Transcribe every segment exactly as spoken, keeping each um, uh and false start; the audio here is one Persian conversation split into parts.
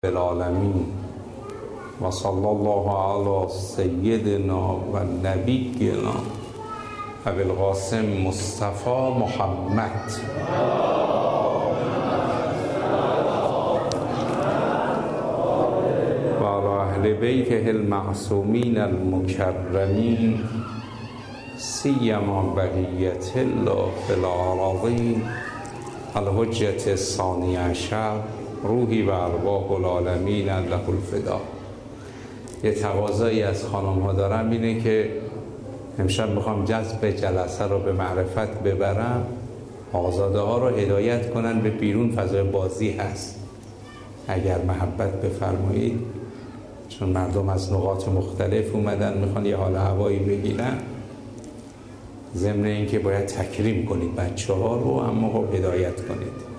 العالمین و صلی الله علی سیدنا و نبینا ابوالقاسم مصطفی محمد و علی اهل بیته المعصومین المکرمین سیما بقیت الله فی الارضین الحجة الثانی عشر روحی و ارواح العالمین له الفدا. یه تقاضایی از خانم ها دارم اینه که امشب میخوام جذب جلسه رو به معرفت ببرم، آزاده ها رو هدایت کنن به بیرون. فضای بازی هست، اگر محبت بفرمایید، چون مردم از نقاط مختلف اومدن میخوان یه حال هوایی بگیرن، ضمن این که باید تکریم کنید بچه ها رو، اما خب هدایت کنید.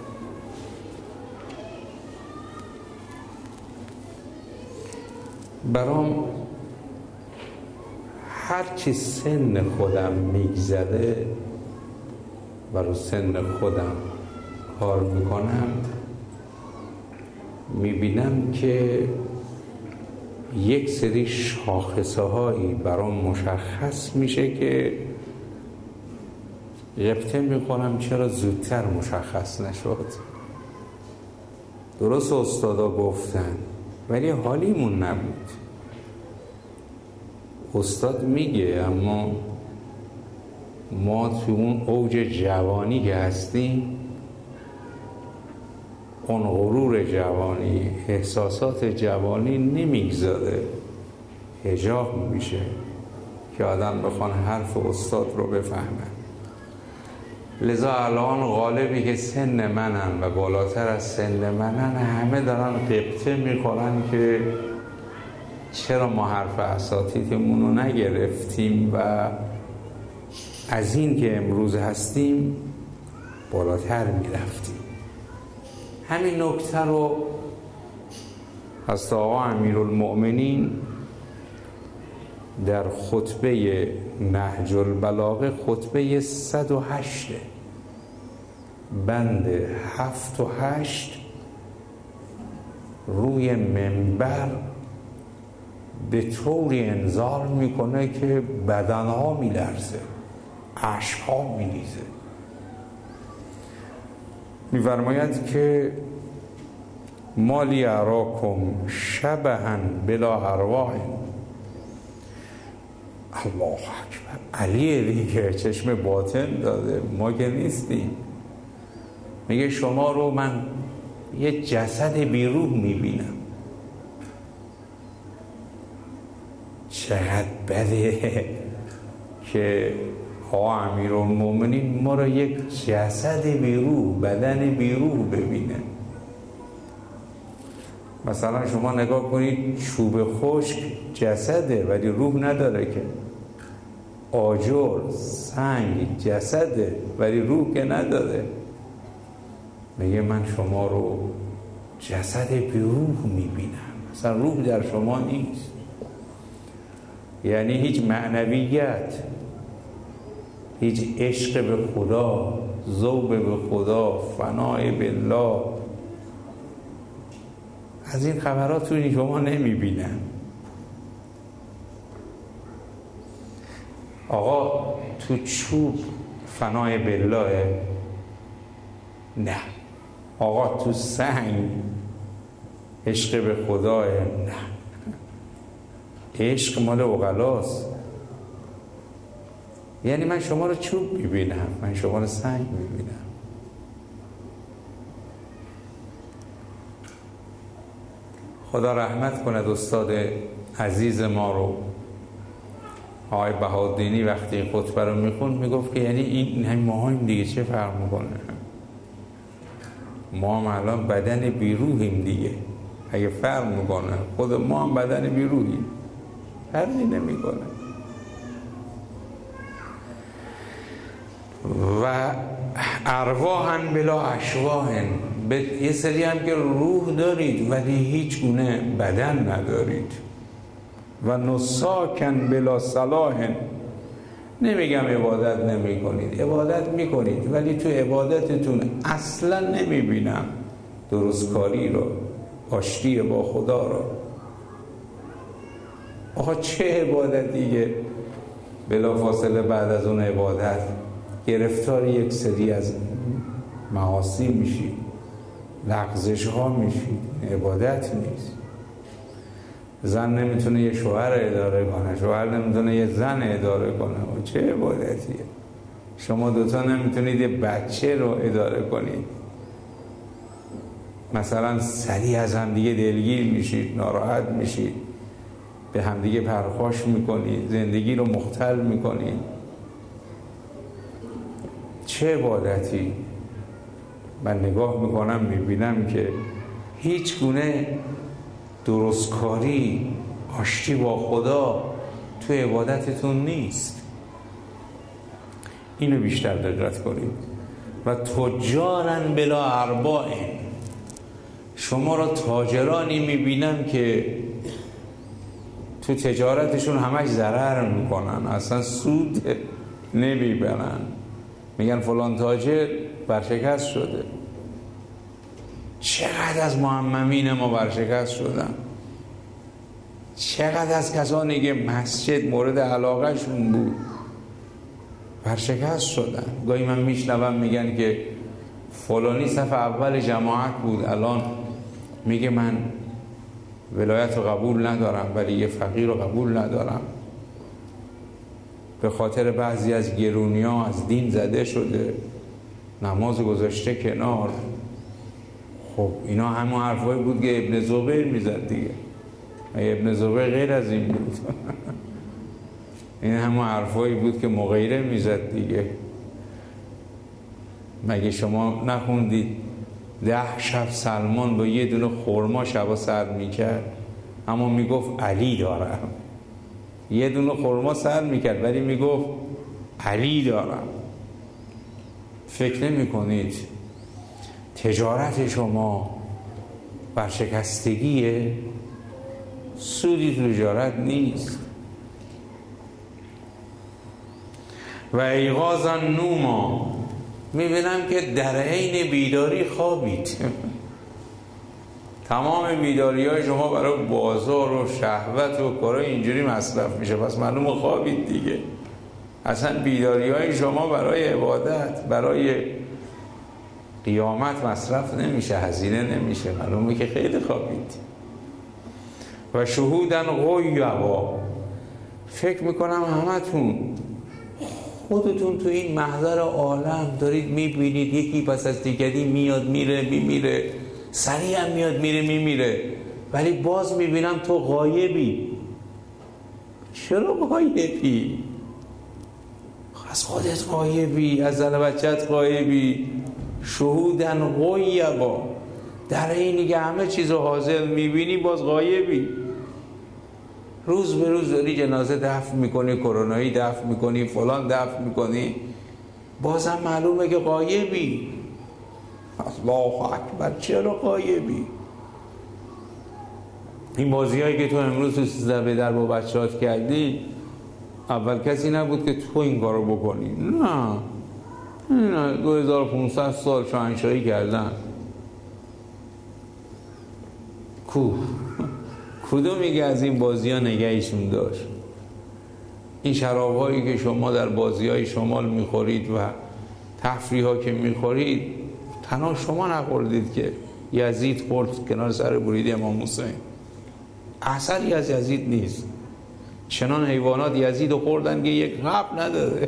برام هرچی سن خودم میگذره و رو سن خودم کار میکنم، میبینم که یک سری شاخصه هایی برام مشخص میشه که غبطه میکنم چرا زودتر مشخص نشد. درست استادا گفتن ولی حالیمون نبود. استاد میگه اما ما تو اون اوج جوانی که هستیم، اون غرور جوانی، احساسات جوانی نمیگذاره، حجاب میشه که آدم بخوان حرف استاد رو بفهمن. لذا الان غالبی که سن منن و بالاتر از سن منن همه دارن غبطه میخورن که چرا ما حرف اساتیدمون رو نگرفتیم و از این که امروز هستیم بالاتر میرفتیم. همین نکته رو از آقا امیرالمؤمنین در خطبه نهج البلاغه، خطبه صد و هشت بند هفت و هشت، روی منبر به طوری انذار میکنه که بدنها میلرزه، اشکها میریزه. میفرماید که مالی اراکم شبها بلا ارواح. الله اکبر، علیه دیگه، چشم باطن داده، ما که نیستیم. میگه شما رو من یه جسد بیروح میبینم. چقدر بده که آقا امیرالمؤمنین ما رو یک جسد بیروح، بدن بیروح ببینه. مثلا شما نگاه کنید، چوب خشک جسده ولی روح نداره که. آجر، سنگ جسده ولی روح که نداره. میگه من شما رو جسد بیروح میبینم، مثلا روح در شما نیست. یعنی هیچ معنویت، هیچ عشق به خدا، ذوق به خدا، فنای بالله، از این خبرات توی شما نمیبینم. آقا تو چوب فنای بالله؟ نه. آقا تو سنگ عشق به خداه؟ نه. عشق مال عقلاست. یعنی من شما رو چوب میبینم، من شما رو سنگ میبینم. خدا رحمت کند استاد عزیز ما رو، آقای بهاءالدینی. وقتی این خطبه رو میخوند میگفت که یعنی این همین ماهایم دیگه، چه فرق میکنه؟ ما هم الان بدن بیروحیم دیگه. اگه فرق میکنه، خود ما هم بدن بیروحیم، فرقی نمیکنه. و ارواحن بلا اشواحن، یه سری هم که روح دارید ولی هیچ گونه بدن ندارید. و نساکن بلا صلاحن، نمیگم عبادت نمی کنید، عبادت میکنید ولی تو عبادتتون اصلا نمیبینم درستکاری رو، آشتی با خدا را. آقا چه عبادتیه بلافاصله بعد از اون عبادت گرفتار یک سری از معاصی میشی، لغزش ها میشی؟ عبادت نیست. زن نمیتونه یه شوهر اداره کنه، شوهر نمیتونه یه زن اداره کنه. و چه عبادتیه؟ شما دوتا نمیتونید یه بچه رو اداره کنید. مثلا سریع از همدیگه دلگیر میشید، ناراحت میشید، به همدیگه پرخاش میکنید، زندگی رو مختل میکنید. چه عبادتی؟ من نگاه میکنم میبینم که هیچ گونه درستکاری، آشتی با خدا تو عبادتتون نیست. اینو بیشتر دقت کنید. و تجارن بلا ارباع، شما را تاجرانی میبینم که تو تجارتشون همش ضرر میکنن، اصلا سود نمیبرن. میگن فلان تاجر برشکست شده. چقدر از معممین ما برشکست شدن، چقدر از کسانی که مسجد مورد علاقه شون بود برشکست شدن. گاهی من میشنوم میگن که فلانی صف اول جماعت بود، الان میگه من ولایت رو قبول ندارم ولی یه فقیر رو قبول ندارم، به خاطر بعضی از گرونی ها از دین زده شده، نماز گذاشته کنار. خب اینا همون حرفایی بود که ابن زبیر میزد دیگه. ابن زبیر غیر از این بود. این همون حرفایی بود که مغیره میزد دیگه. مگه شما نخوندید ده شب سلمان با یه دونه خرما شبا سر میکرد، اما میگفت علی دارم. یه دونه خرما سر میکرد ولی میگفت علی دارم. فکر نمی کنید تجارت شما برشکستگیه؟ سودی تو تجارت نیست. و ایقاظا نوما، میبینم که در عین بیداری خوابید. تمام بیداری های شما برای بازار و شهوت و کارهای اینجوری مصرف میشه، پس معلوم خوابید دیگه. اصلا بیداری های شما برای عبادت، برای قیامت مصرف نمیشه، هزینه نمیشه، معلومه که خیلی خوابید. و شهودن غیبا، فکر میکنم همتون خودتون تو این محضر عالم دارید میبینید یکی پس از دیگری میاد میره میمیره، سریع هم میاد میره میمیره، ولی باز میبینم تو غایبی. چرا غایبی؟ از خودت غایبی، از زن بچت غایبی. شهودن غیبا، در اینی که همه چیزو حاضر میبینی باز غایبی. روز به روز داری جنازه دفن میکنی، کرونایی دفن میکنی، فلان دفن میکنی، بازم معلومه که غایبی. الله اکبر، چرا غایبی؟ این بازی هایی که تو امروز تو سیزده به در با بچهات کردی، اول کسی نبود که تو این کارو بکنی. نه نه، دو هزار و پانصد سال شاهنشاهی کردن. کو کدومی که از این بازی ها نگهشون داشت؟ این شراب هایی که شما در بازی های شمال میخورید و تفریح ها که میخورید، تنها شما نخوردید که یزید خورد کنار سر برید امام حسین. اثری از یزید نیست. چنان حیوانات یزید رو خوردن که یک حب نداره.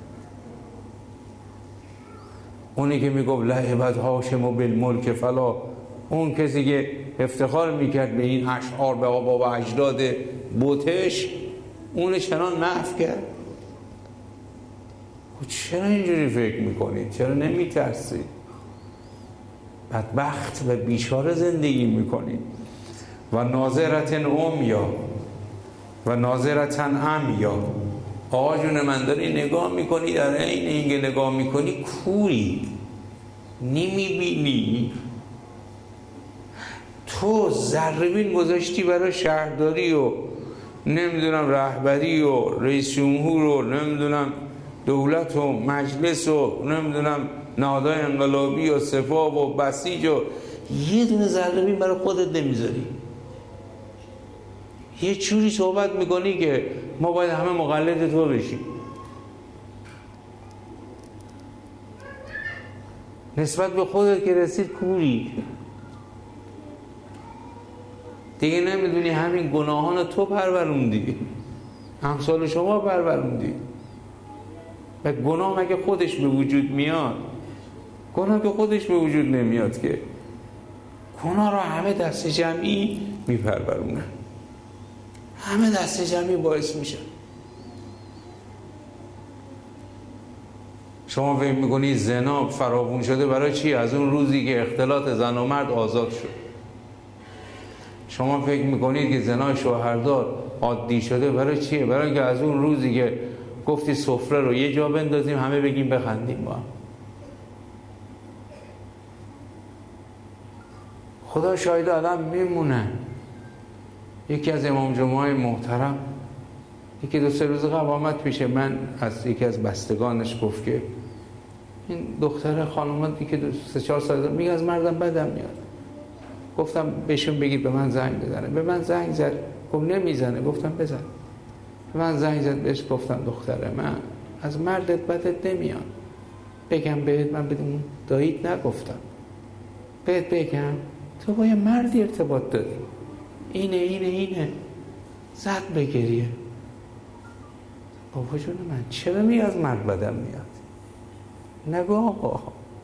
اونی که میگفت لعبت هاشم و بالملک فلا، اون کسی که افتخار میکرد به این اشعار به آبا و اجداد بوتش، اون چنان محو کرد. چرا اینجوری فکر میکنید؟ چرا نمیترسید؟ بدبخت و بیچاره زندگی میکنید. و ناظرتن عمیا و ناظرتن عمیا. آقا جون من، داری نگاه میکنی، در عین اینکه نگاه میکنی کوری، نمیبینی. تو ذره‌بین گذاشتی برای شهرداری و نمیدونم رهبری و رئیس جمهور و نمیدونم دولت و مجلس و نمیدونم نهادهای انقلابی و سپاه و بسیج و یه دونه ذره بین برای خودت نمیذاری. یه جوری صحبت میکنی که ما باید همه مقلد تو بشیم. نسبت به خودت که رسید کوری دیگه، نمیدونی همین گناهان تو پروروندی، امثال شما پروروندی. و گناه مگه خودش به وجود میاد؟ گناه که خودش به وجود نمیاد که. گناه رو همه دست جمعی میپرورونن، همه دست جمعی باعث میشن. شما فکر میکنی زنا فراوون شده برای چی؟ از اون روزی که اختلاط زن و مرد آزاد شد. شما فکر میکنید که زنا شوهردار عادی شده برای چیه؟ برای اینکه از اون روزی که گفتی سفره رو یه جا بندازیم همه بگیم بخندیم با هم. خدا شاید آدم میمونه. یکی از امام جمعه محترم یکی دو سه روز قبل آمد پیش من، از یکی از بستگانش گفت که این دختر خانوماتی که سه چهار سال داره میگه از مردم بدم میاد. گفتم بهشون بگید به من زنگ بزنه. به من زنگ زد، گفت نمیزنه. گفتم بزن. به من زنگ زد، بهش گفتم دختره من از مردت بدت نمیاد. بگم بهت من بدون داییت نگفتم، بهت بگم تو با یه مردی ارتباط داری، اینه اینه اینه. زد بگریه. بابا جون من چرا می از مرد بدم میاد؟ نگو آقا،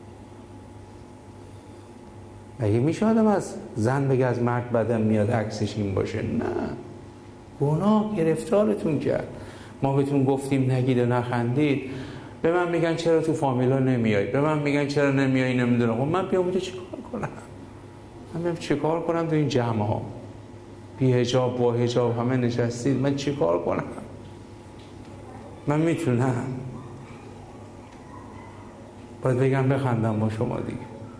مگه میشه آدم از زن بگه از مرد بدم میاد عکسش این باشه؟ نه، گناه گرفتارتون کرد. ما بهتون گفتیم نگید و نخندید. به من میگن چرا تو فامیلا نمیای، به من میگن چرا نمیای، نمیدونم. خب من بیام اونجا چیکار کنم؟ من بیام چیکار کنم تو این جمع ها؟ بی حجاب با حجاب همه نشستید، من چیکار کنم؟ من میتونم باید بگم بخندم با شما دیگه.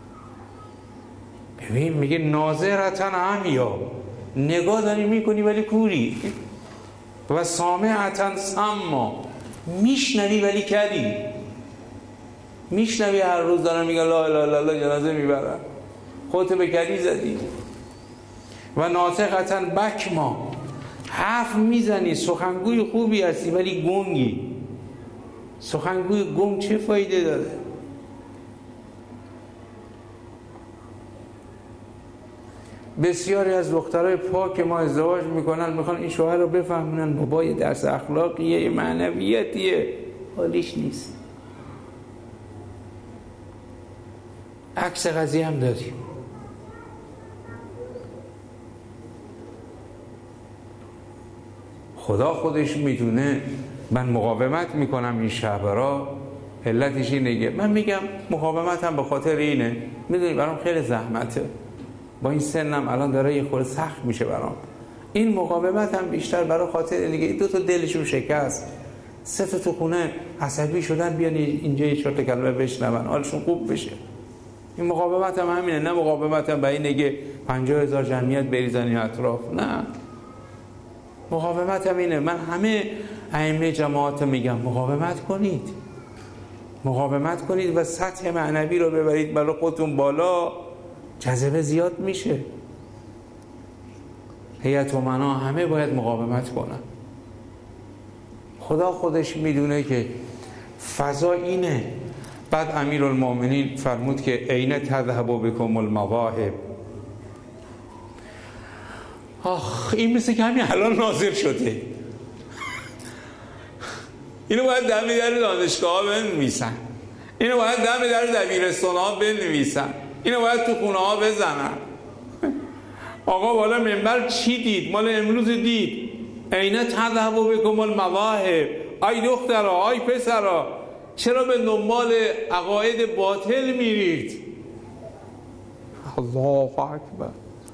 ببین میگه ناظرتن عمیا، نگاه داری میکنی ولی کوری. و سامعتن سما، میشنوی ولی کری. میشنوی هر روز دارن میگن لا اله الا الله، جنازه میبرن، خودت به کری زدی. و ناطقتن بکما، حرف میزنی، سخنگوی خوبی هستی ولی گنگی. سخنگوی گنگ چه فایده داره؟ بسیاری از دخترای پاک ما ازدواج میکنن، میخوان این شوهر رو بفهمونن بابا یه درس اخلاقیه، یه معنویتیه، حالیش نیست. عکس قضیه هم داریم. خدا خودش میدونه من مقاومت میکنم این شب را، علتش اینه. من میگم مقاومتم به خاطر اینه، میدونی برام خیلی زحمته، با این سنم الان داره یه خورده سخت میشه برام. این مقاومت هم بیشتر برای خاطر اینه دو تا دلشون شکست، سه تا تو خونه عصبی شدن، بیان اینجا یه چهار تا کلمه بشنون حالشون خوب بشه. این مقاومت هم همینه، نه مقاومت هم به اینه که پنجاه هزار جمعیت بریزن اطراف، نه. مقاومت هم اینه. من همه ائمه جماعت میگم مقاومت کنید، مقاومت کنید و سطح معنوی رو ببرید برای خودتون بالا، جذبه زیاد میشه. هیئت امنا همه باید مقاومت کنن. خدا خودش میدونه که فضا اینه. بعد امیرالمومنین فرمود که عین تذهب بكم المواهب. آخ این مثل که همین الان نازل شده. اینو باید دم در دانشگاه ها بنویسن، اینو باید دم در دبیرستان ها بنویسن، اینو باید تو خونه ها بزنن. آقا بالا منبر چی دید؟ مال امروز دید. عین تذهب بكم المواهب. آی دخترها، آی پسرها، چرا به دنبال عقاید باطل میرید؟ الله اکبر.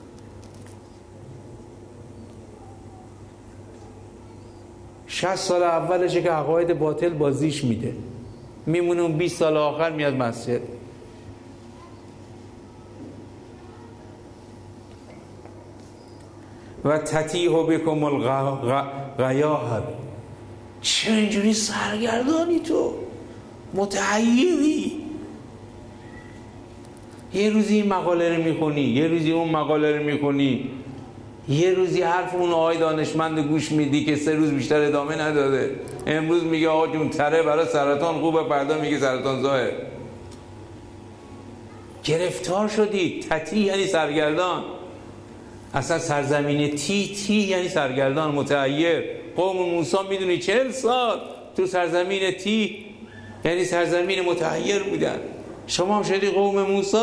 شصت سال اولشه که عقاید باطل بازیش میده، میمونه اون بیست سال آخر میاد مسجد. و تتیه بکم الغیاهب. چرا اینجوری سرگردانی تو؟ متحیری؟ یه روزی این مقاله رو میخونی، یه روزی اون مقاله رو میخونی، یه روزی حرف اون آقای دانشمند گوش میدی که سه روز بیشتر ادامه نداده، امروز میگه آقا جون تره برای سرطان خوبه، فردا میگه سرطان زاه. گرفتار شدی. تتی یعنی سرگردان. اصلا سرزمین تی تی یعنی سرگردان، متعیر. قوم موسی میدونی چهل سال تو سرزمین تی یعنی سرزمین متعیر بودن. شما هم شدی قوم موسی.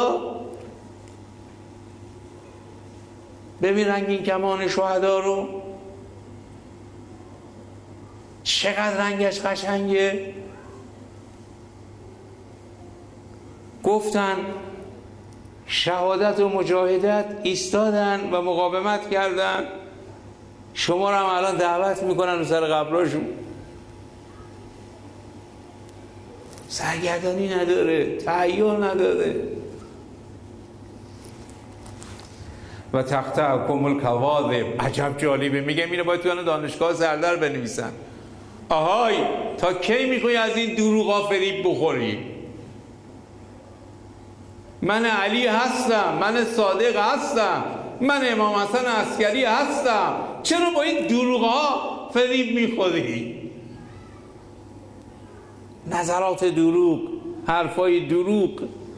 ببین رنگین کمان شهدا رو، چقدر رنگش قشنگه. گفتن شهادت و مجاهدت، ایستادن و مقاومت کردن. شما رو هم الان دعوت میکنن رو سر قبراشون. سرگردانی نداره، تحیل نداره. و تقطعکم الکواذب. عجب جالبه. میگه اینو باید تو دانشگاه سردر بنویسن. آهای تا کی میخوای از این دروغا فریب بخوری؟ من علی هستم، من صادق هستم، من امام حسن عسکری هستم. چرا با این دروغا فریب میخوری؟ نظرات دروغ، حرفای دروغ.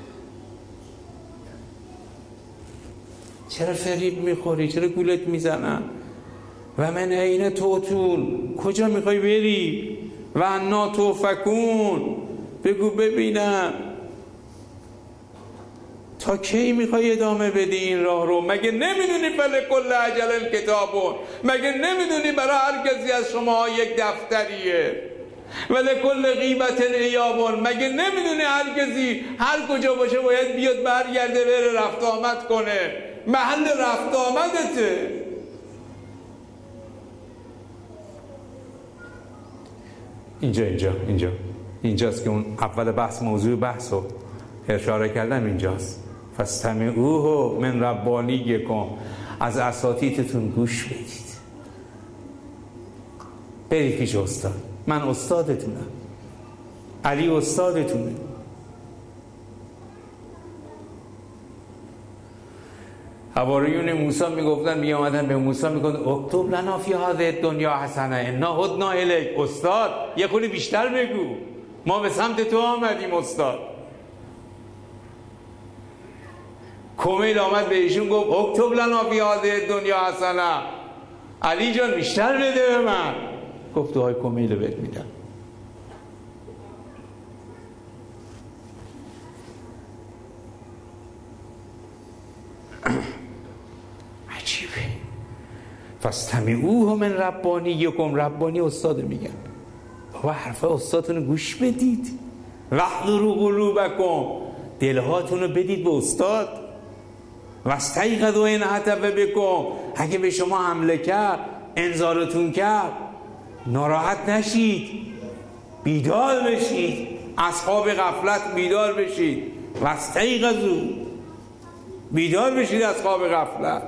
چرا فریب میخوری؟ چرا گولت میزنن؟ و من عین توتون، کجا میخوای بری؟ و انا توفکون، بگو ببینم تا کی میخوای ادامه بدی این راه رو؟ مگه نمیدونی فلکل اجل کتابون؟ مگه نمیدونی برای هر کسی از شما یک دفتریه؟ ولکل غیبت ایابون. مگه نمیدونی هر کسی هر کجا باشه باید بیاد برگرده بره رفت آمد کنه؟ محل رفت آمدته. اینجا اینجا اینجا اینجاست که اون اول بحث، موضوع بحث رو اشاره کردم. اینجاست فاستمعوه من ربانیکم، از اساتیدتون گوش بدید. برید پیش استاد. من استادتونم، علی استادتونه. حواریون موسی میگفتن، می آمدن به موسی میگفتن اکتب لنا فی هذه الدنیا حسنه انا هدنا الیک. استاد یه خورده بیشتر بگو، ما به سمت تو آمدیم استاد. کمیل آمد به ایشون گفت اکتب لنا فی هذه الدنیا حسنه. علی جان بیشتر بده به من. گفت دوهای کمیل بهت میدم. عجیبه. فاستمعوه من ربانیکم. ربانی استاد میگن. بابا حرف استادتون گوش بدید. واحذروا قلوبکم، دلهاتون رو بدید به استاد. واستیقظوا ان هتف بکم، اگه به شما حمله کرد، انذارتون کرد، ناراحت نشید، بیدار بشید، از خواب غفلت بیدار بشید. واستیقظوا، بیدار بشید از خواب غفلت.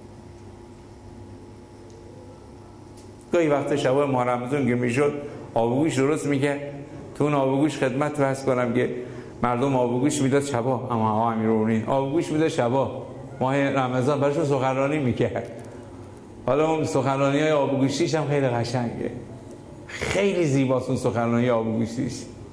گاهی وقت شبای ماه رمضان که میشد آبگوش درست میگه، تو اون آبگوش خدمت رو هست کنم که مردم آبگوش میداد شبا، اما ها امیرالمومنین آبگوش میداد شبا ماه رمضان براشون سخنرانی میکرد. حالا اون سخنرانی های آبگوشیش هم خیلی قشنگه، خیلی زیباست اون سخنرانی آبگوشیش.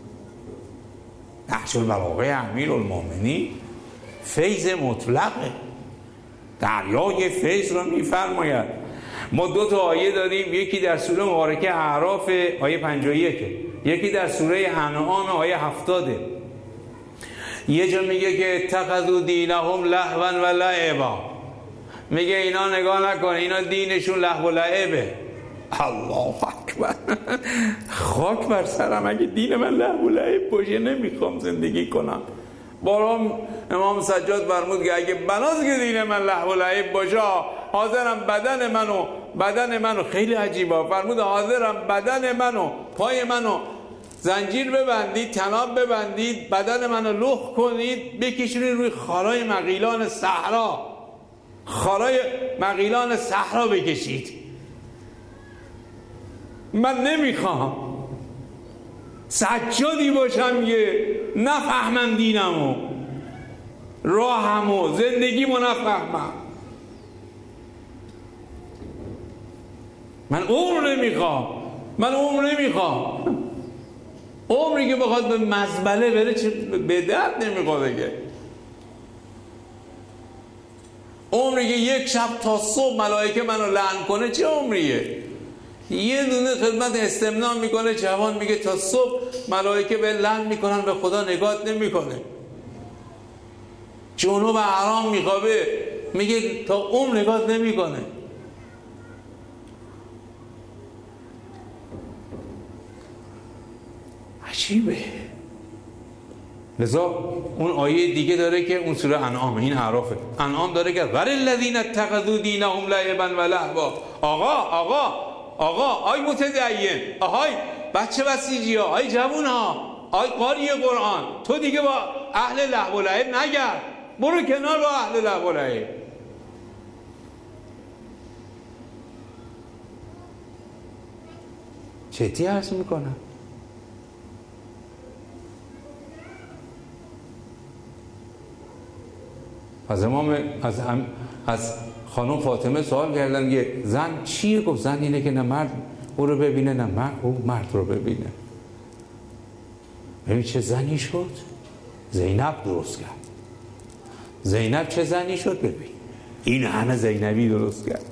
نهج البلاغه امیرالمومنین فیض مطلقه، دریای فیض رو میفرماید. ما دو تا آیه داریم، یکی در سوره مبارکه اعراف آیه پنجاه و یک، یکی در سوره انعام آیه هفتاد. یه جا میگه که اتخذوا دینهم لهوا و لعبا، میگه اینا نگاه نکن، اینا دینشون لهو و لعبه. الله اکبر. خاک بر سرم اگه دین من لهو و لعب باشه نمیخوام زندگی کنم. بارام امام سجاد فرمود که اگه بناز که دین من لهو و لعب باشه، حاضرم بدن منو بدن منو خیلی عجیبه، فرمود حاضرم بدن منو پای منو زنجیر ببندید، تناب ببندید، بدن منو لخ کنید، بکشونید روی خارای مغیلان صحرا، خارای مغیلان صحرا بکشید. من نمیخوام سجادی باشم که نفهمم دینمو. راهمو زندگیمو نفهمم. من عمر نمیخوام، من عمر نمیخوام. عمری که بخواد به مزبله بره چه به درد نمیخواد دیگه. عمری که یک شب تا صبح ملائکه منو لعن کنه چه عمریه؟ یه دونه خدمت استمنان میکنه، جوان میگه تا صبح ملائکه به لعن میکنن، به خدا نگات نمیکنه. جنوب حرام میخوابه، میگه تا عمر نگات نمیکنه. عجیبه. لذا اون آیه دیگه داره که اون سوره انعام، این اعرافه، انعام داره که ور الذین اتخذوا دینهم لعبا و لهوا. آقا آقا آقا آی متدین، آهای بچه بسیجی ها، آی جوون ها، آی قاری قرآن، تو دیگه با اهل لهو و لعب نگرد، برو کنار با اهل لهو و لعب. جدی عرض میکنم. از امام از هم از خانم فاطمه سوال کردن که زن چیه؟ گفت زن اینه که نه مرد او رو ببینه نه مرد او مرد رو ببینه. ببین چه زنی شد؟ زینب درست کرد. زینب چه زنی شد؟ ببین این همه زینبی درست کرد.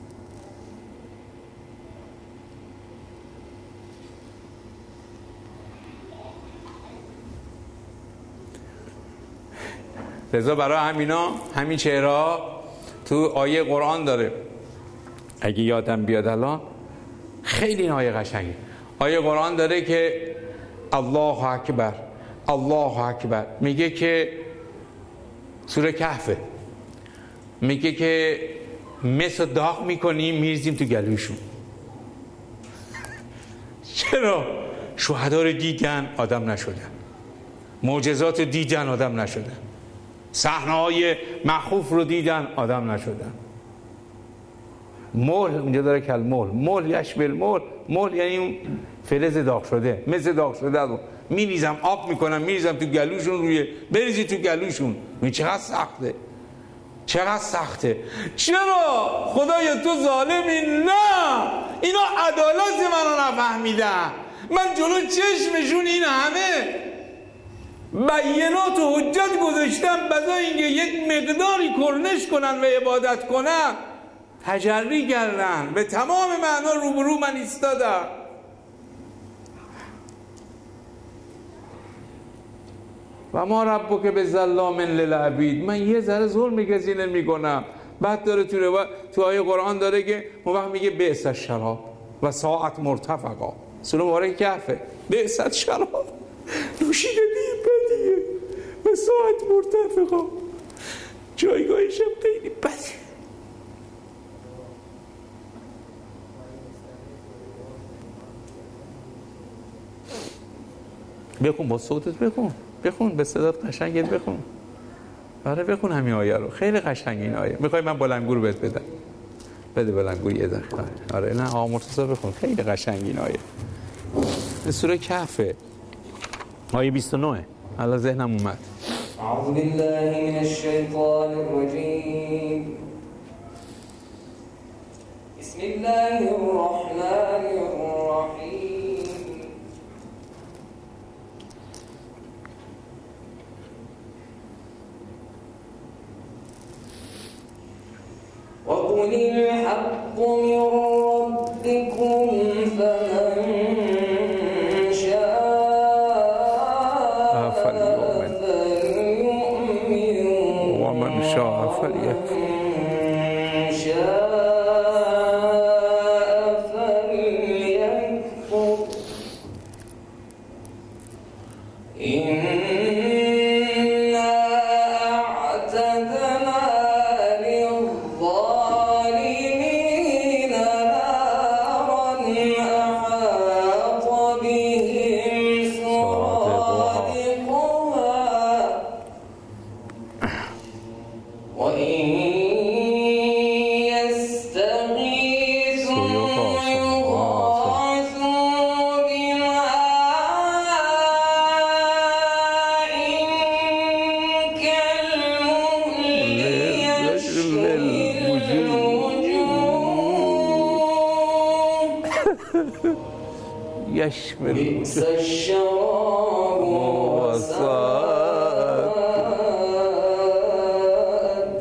لذا برای همینا همین چهره تو آیه قرآن داره. اگه یادم بیاد الان، خیلی این آیه قشنگه. آیه قرآن داره که الله اکبر الله اکبر، میگه که سوره کهفه، میگه که مس داغ میکنیم میریزیم تو گلوشون. چرا؟ شهدا رو دیدن آدم نشدن، معجزات رو دیدن آدم نشدن، صحنه‌های مخوف رو دیدن آدم نشدن. مول اونجا داره کل مول مول یشبل مول مول یعنی اون فلز داغ شده، مثل داغ شده رو میریزم آب میکنم میریزم تو گلوشون، روی بریزی تو گلوشون. این چقدر سخته، چقدر سخته. چرا خدایا تو ظالمی؟ نه، اینا عدالت منو نفهمیدن. من جلو چشمشون این همه بینات و حجت گذاشتم، بذار اینکه یک مقداری کرنش کنن و عبادت کنن، تجری کردن، به تمام معنا روبرو من ایستادم. و ما ربک بظلام للعبید، من یه ذره ظلم کسی نمی‌کنم. بعد داره تو روایت تو آیه قرآن داره که اون وقت میگه بئس الشراب و ساعت مرتفقا، سوره مبارکه کهفه، بئس الشراب، نوشیدنی بدیه و ساعت مرتفقا، جایگاهش هم خیلی بده. بخون با صوتت، بخون بخون به صدات قشنگت بخون. آره بخون همین آیه رو، خیلی قشنگ این آیه. میخوای من بلندگو رو بهت بدم؟ بده بلندگو یه دقیقه. آره نه آقا مرتضی بخون، خیلی قشنگ این آیه. سوره کهفه آیه بیست و نه. الان ذهنم اومد. اعوذ بالله من الشیطان الرجیم. بسم الله الرحمن الرحیم. وقل الحق من ربكم فمن شاء فليؤمن ومن شاء فليكفر. یشمل بئس الشراب وساءت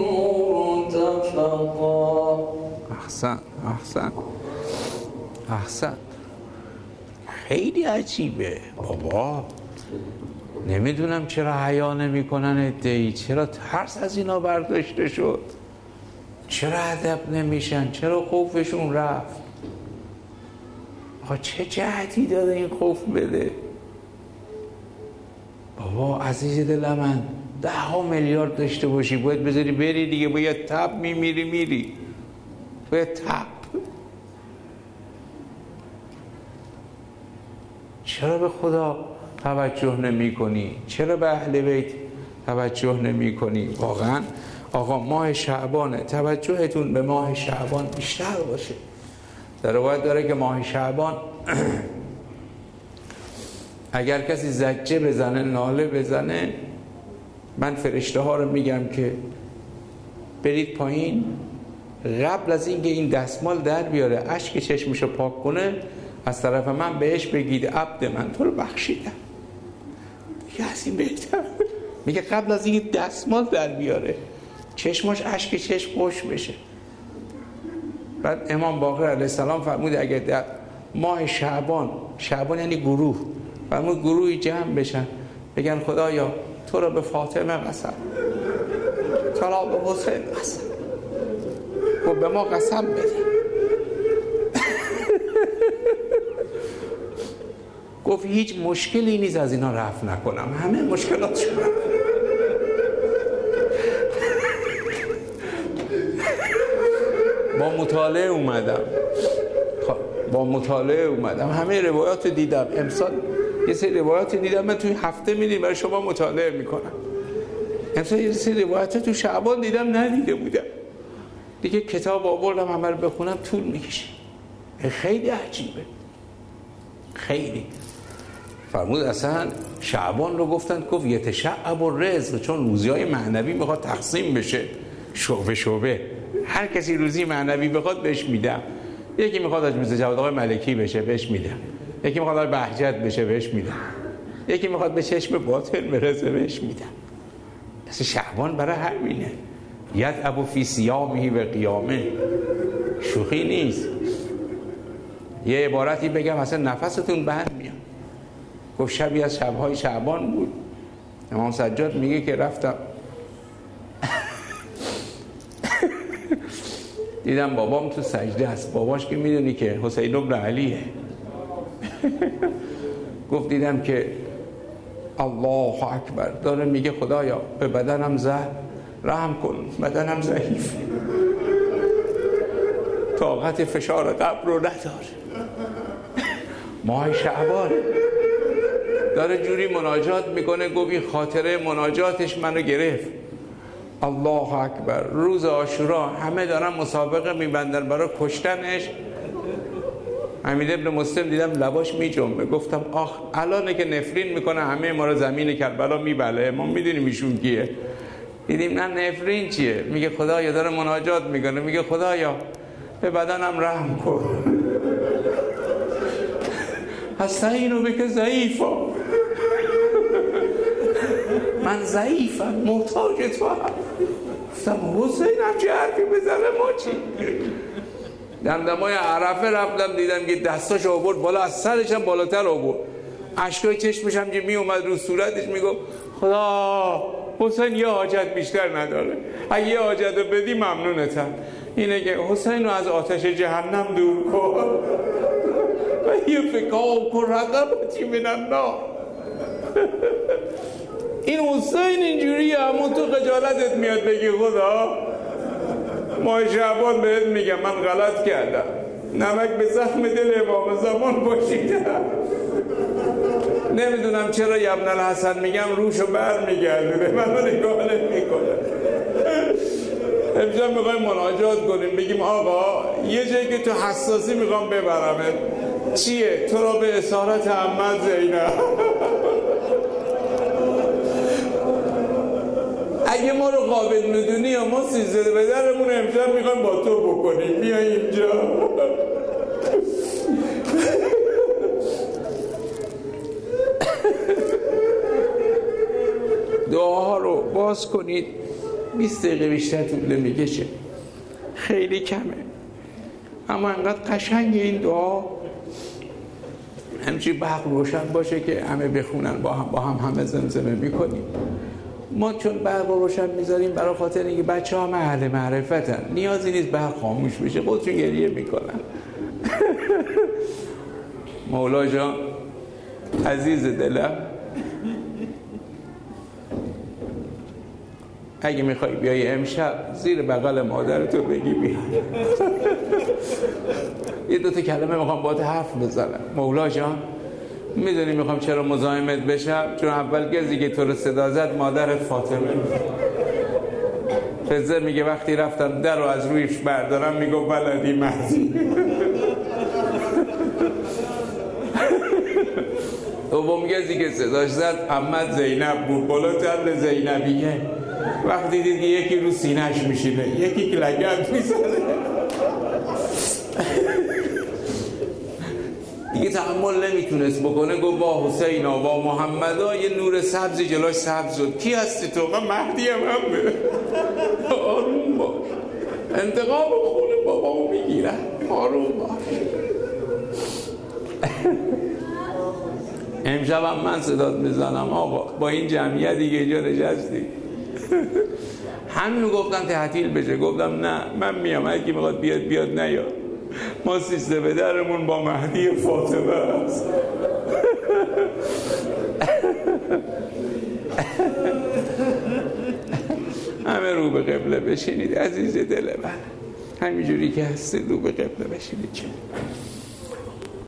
مرتفقا. احسن احسن احسن. خیلی عجیبه بابا. نمیدونم چرا حیا نمیکنن عده‌ای، چرا ترس از اینا برداشته شد، چرا ادب نمیشن، چرا خوفشون رفت. آقا چه جهتی داره این خوف بده؟ بابا عزیز دل من، ده ها میلیارد داشته باشی باید بذاری بری دیگه، باید تب میمیری میری، باید تب. چرا به خدا توجه نمی کنی؟ چرا به اهل بیت توجه نمی کنی؟ واقعا آقا ماه شعبانه، توجهتون به ماه شعبان بیشتر باشه. در روایت داره که ماه شعبان اگر کسی زجه بزنه، ناله بزنه، من فرشته ها رو میگم که برید پایین، قبل از اینکه این دستمال در بیاره اشک چشمشو پاک کنه، از طرف من بهش بگید عبد من تو رو بخشیدم. دیگه از این بهتر. میگه قبل از اینکه دستمال در بیاره چشماش اشک چشم خوش بشه. بعد امام باقر علیه السلام فرمود اگر در ماه شعبان، شعبان یعنی گروه، فرمود گروهی جمع بشن بگن خدایا تو را به فاطمه قسم، تو را به حسین قسم، و به ما قسم بده. گفت هیچ مشکلی نیست از اینا رفع نکنم، همه مشکلاتشون رفع. با مطالعه اومدم با مطالعه اومدم همه روایات دیدم. امسال یه سری روایات دیدم من توی هفته میدیم برای شما مطالعه میکنم. امسال یه سری روایات تو شعبان دیدم ندیده بودم دیگه، کتاب آوردم همه رو بخونم طول میکشه. خیلی عجیبه، خیلی. فرمود اصلا شعبان رو گفتن گفت یتشعب الرزق، چون روزی‌های معنوی میخواد تقسیم بشه شعبه شعبه، هر کسی روزی معنوی بخواد بهش میدم. یکی میخواد حاج میرزا جواد آقای ملکی بشه بهش میدم، یکی میخواد آقای بهجت بشه بهش میدم، یکی میخواد به چشم باطن برسه بهش میدم. اصلا شعبان برای همینه. یدعبو فی صیامه و قیامه، شوخی نیست. یه عبارتی بگم اصلا نفستون بند میاد. گفت شبی از شبهای شعبان بود، امام سجاد میگه که رفتم دیدم بابام تو سجده است. باباش که میدونی که حسین ابن علیه. گفت دیدم که الله اکبر داره میگه خدایا به بدنم زهر رحم کن، بدنم ضعیف، طاقت فشار قبر رو نداره. ماه شعبان داره جوری مناجات میکنه. گفت این خاطره مناجاتش منو گرفت. الله اکبر. روز عاشورا همه دارن مسابقه میبندن برای کشتنش. حمید ابن مسلم دیدم لباش میجنبه. گفتم آخ الانه که نفرین میکنه همه ما رو زمین کربلا میبله، ما میدونیم ایشون کیه. دیدیم نه نفرین چیه. میگه خدایا داره مناجات میکنه، میگه خدایا به بدنم رحم کن، هستینو بکه ضعیفا، من ضعیفم محتاج تو هم. گفتم حسین هم چه حرفی بزنه ما چی. دمدمای عرفه رفتم دیدم که دستاش آورد بالا، از سرش هم بالاتر آورد، اشکای چشمش هم که می اومد رو صورتش میگفت خدا حسین یه حاجت بیشتر نداره، اگه یه حاجت رو بدی ممنونتم، اینه که حسین رو از آتش جهنم دور کن و یه فکاو کن رقبتی من النار. این حسین اینجوریه، همون تو خجالتت میاد بگی خدا ماه شعبان بهت میگم من غلط کردم، نمک به زخم دل امام زمان باشیدم. نمیدونم چرا ابن الحسن میگم روشو بر میگرده، منو نگاه نمیکنه. امشب میخوایم مناجات کنیم، بگیم آقا یه جایی که تو حساسی میخوام ببرمت، چیه؟ تو را به اسارت عمت زینب. اگه ما رو قابل میدونی یا ما سیزده به درمون امشب میخوایم با تو بکنیم، بیا اینجا باز کنید بیست دقیقه بیشتر طول نمیکشه، خیلی کمه، اما انقدر قشنگ این دعا همچی برق روشن باشه که همه بخونن، با هم با هم همه زمزمه میکنیم. ما چون برق روشن میذاریم برای خاطر اینکه بچه ها اهل معرفتن، نیازی نیست برق خاموش بشه، خودشون گریه میکنن. مولا جان عزیز دلم، اگه میخوای بیای امشب زیر بغل مادرتو بگی بیا. یه دوتا کلمه میخوام باهات حرف بزنم. مولا جان میدونی میخوام چرا مزاحمت بشم؟ چون اول گزی که تو رو صدا زد مادرت فاطمه. فزر میگه وقتی رفتم در رو از رویش بردارم میگو ولدی مهدی. دوم گزی که صداش زد عمت زینب بود، بالا تل زینبیه. وقتی دید که یکی رو سینه‌اش میشینه، یکی که لگد میزنه، دیگه تحمل نمیتونست بکنه، گفت با حسینا با محمدا. یه نور سبزی جلوش سبز شد. کی هستی تو؟ من مهدی ام. آروم باش، انتقام خون بابامو میگیرن، آروم باش. امشب هم من صدات میزنم آقا، با این جمعیت دیگه اینجا نشستی. همین گفتن تعطیل بشه، گفتم نه من میام، اگه میخواد بیاد بیاد، نیاد. ما سیستم درمون با مهدی فاطمه است. همه رو به قبله بشینید عزیز دل من، همینجوری که هستید رو به قبله بشینید. چه